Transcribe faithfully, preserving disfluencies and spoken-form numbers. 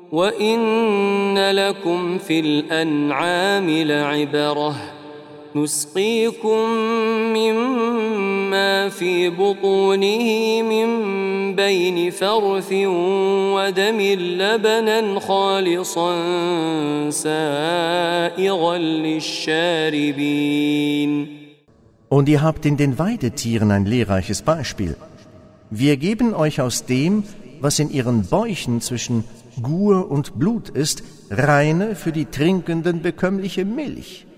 وَإِنَّ لَكُمْ فِي الْأَنْعَامِ لَعِبْرَةً نُسْقِيكُم مِّمَّا فِي بُطُونِهِ مِن بَيْنِ فَرْثٍ وَدَمٍ لَبَنًا خَالِصًا سَائِغًا لِلشَّارِبِينَ. Und ihr habt in den Weidetieren ein lehrreiches Beispiel. Wir geben euch aus dem, was in ihren Bäuchen zwischen Gur und Blut ist, reine, für die Trinkenden bekömmliche Milch.